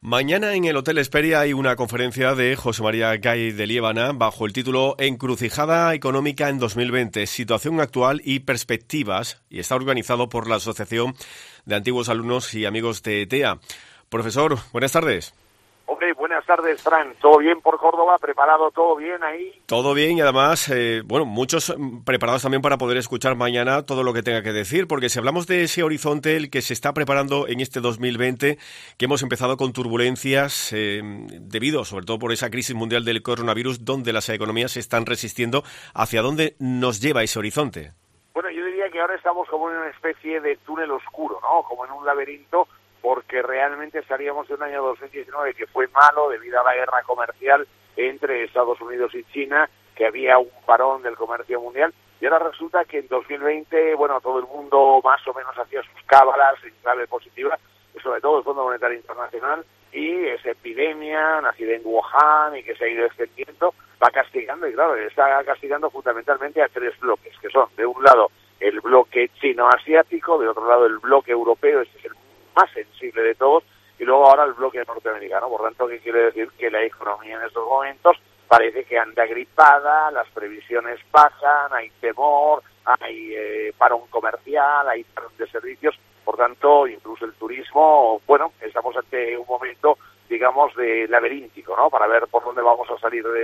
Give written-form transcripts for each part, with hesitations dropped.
Mañana en el Hotel Hesperia hay una conferencia de José María Gay de Liébana bajo el título Encrucijada económica en 2020, situación actual y perspectivas, y está organizado por la Asociación de Antiguos Alumnos y Amigos de TEA. Profesor, buenas tardes. Hombre, buenas tardes, Fran. ¿Todo bien por Córdoba? ¿Preparado todo bien ahí? Todo bien y además, muchos preparados también para poder escuchar mañana todo lo que tenga que decir, porque si hablamos de ese horizonte, el que se está preparando en este 2020, que hemos empezado con turbulencias debido, sobre todo por esa crisis mundial del coronavirus, donde las economías se están resistiendo, ¿hacia dónde nos lleva ese horizonte? Bueno, yo diría que ahora estamos como en una especie de túnel oscuro, ¿no? Como en un laberinto, porque realmente salíamos de un año 2019 que fue malo debido a la guerra comercial entre Estados Unidos y China, que había un parón del comercio mundial, y ahora resulta que en 2020, todo el mundo más o menos hacía sus cábalas en clave positiva, y sobre todo el Fondo Monetario Internacional, y esa epidemia nacida en Wuhan y que se ha ido extendiendo, va castigando, y claro, está castigando fundamentalmente a tres bloques, que son, de un lado, el bloque chino-asiático, de otro lado, el bloque europeo, este es el más sensible de todos, y luego ahora el bloque norteamericano. Por tanto, ¿qué quiere decir? Que la economía en estos momentos parece que anda gripada, las previsiones bajan, hay temor, hay parón comercial, hay parón de servicios, por tanto, incluso el turismo, estamos ante un momento, digamos, de laberíntico, ¿no? Para ver por dónde vamos a salir de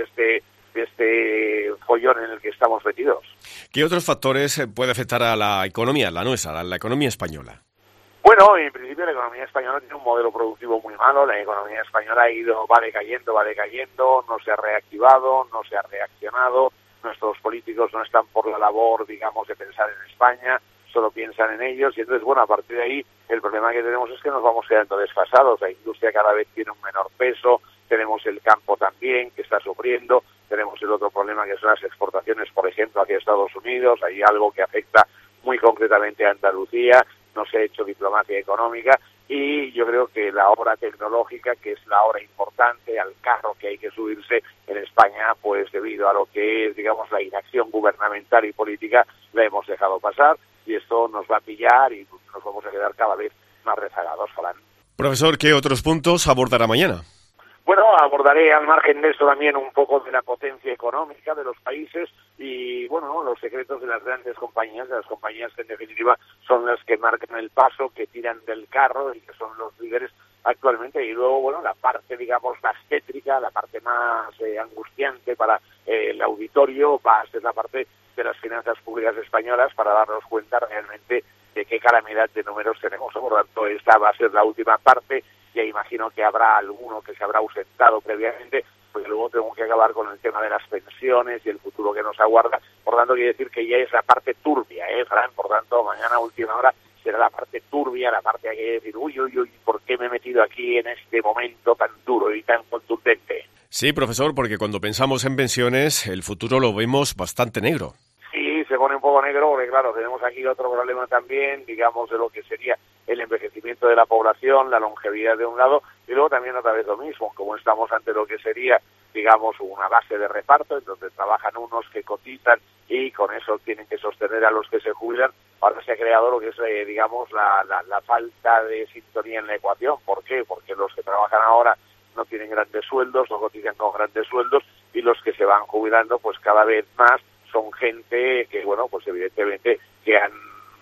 este follón en el que estamos metidos. ¿Qué otros factores puede afectar a la economía, la nuestra, a la economía española? Bueno, en principio la economía española tiene un modelo productivo muy malo, la economía española va decayendo, no se ha reactivado, no se ha reaccionado, nuestros políticos no están por la labor, digamos, de pensar en España, solo piensan en ellos, y entonces, a partir de ahí, el problema que tenemos es que nos vamos quedando desfasados, la industria cada vez tiene un menor peso, tenemos el campo también, que está sufriendo, tenemos el otro problema que son las exportaciones, por ejemplo, hacia Estados Unidos, hay algo que afecta muy concretamente a Andalucía, no se ha hecho diplomacia económica, y yo creo que la obra tecnológica, que es la obra importante, al carro que hay que subirse en España, pues debido a lo que es, digamos, la inacción gubernamental y política, la hemos dejado pasar, y esto nos va a pillar y nos vamos a quedar cada vez más rezagados, Fran. Profesor, ¿qué otros puntos abordará mañana? Bueno, abordaré al margen de eso también un poco de la potencia económica de los países y, los secretos de las grandes compañías, de las compañías que en definitiva son las que marcan el paso, que tiran del carro y que son los líderes actualmente. Y luego, la parte, digamos, más tétrica, la parte más angustiante para el auditorio va a ser la parte de las finanzas públicas españolas para darnos cuenta realmente de qué calamidad de números tenemos. Por lo tanto, esta va a ser la última parte. Ya imagino que habrá alguno que se habrá ausentado previamente, porque luego tenemos que acabar con el tema de las pensiones y el futuro que nos aguarda. Por tanto, quiere decir que ya es la parte turbia, Fran. Por tanto, mañana a última hora será la parte turbia, la parte que hay que decir, uy, ¿por qué me he metido aquí en este momento tan duro y tan contundente? Sí, profesor, porque cuando pensamos en pensiones, el futuro lo vemos bastante negro. Sí, se pone un poco negro, porque claro, tenemos aquí otro problema también, digamos, de lo que sería el envejecimiento de la población, la longevidad de un lado, y luego también otra vez lo mismo, como estamos ante lo que sería, digamos, una base de reparto, en donde trabajan unos que cotizan y con eso tienen que sostener a los que se jubilan. Ahora se ha creado lo que es, digamos, la falta de sintonía en la ecuación. ¿Por qué? Porque los que trabajan ahora no tienen grandes sueldos, no cotizan con grandes sueldos, y los que se van jubilando, pues cada vez más son gente que, pues evidentemente, que han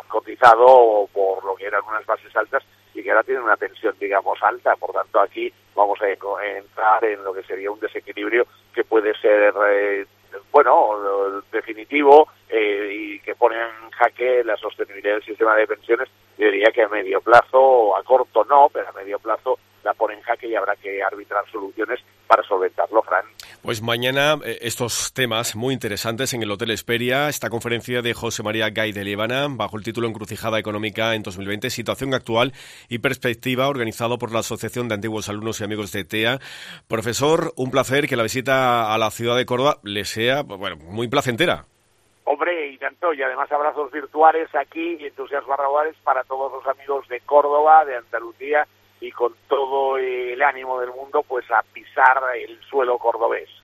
cotizado por lo que eran unas bases altas y que ahora tienen una pensión, digamos, alta. Por tanto, aquí vamos a entrar en lo que sería un desequilibrio que puede ser, definitivo y que pone en jaque la sostenibilidad del sistema de pensiones. Yo diría que a medio plazo, a corto no, pero a medio plazo la pone en jaque y habrá que arbitrar soluciones para solventarlo, Fran. Pues mañana estos temas muy interesantes en el Hotel Hesperia, esta conferencia de José María Gay de Liébana, bajo el título Encrucijada económica en 2020, situación actual y perspectiva, organizado por la Asociación de Antiguos Alumnos y Amigos de TEA. Profesor, un placer que la visita a la ciudad de Córdoba le sea, muy placentera. Hombre, y tanto, y además abrazos virtuales aquí y entusiasmos raudales para todos los amigos de Córdoba, de Andalucía, y con todo el ánimo del mundo, pues a pisar el suelo cordobés.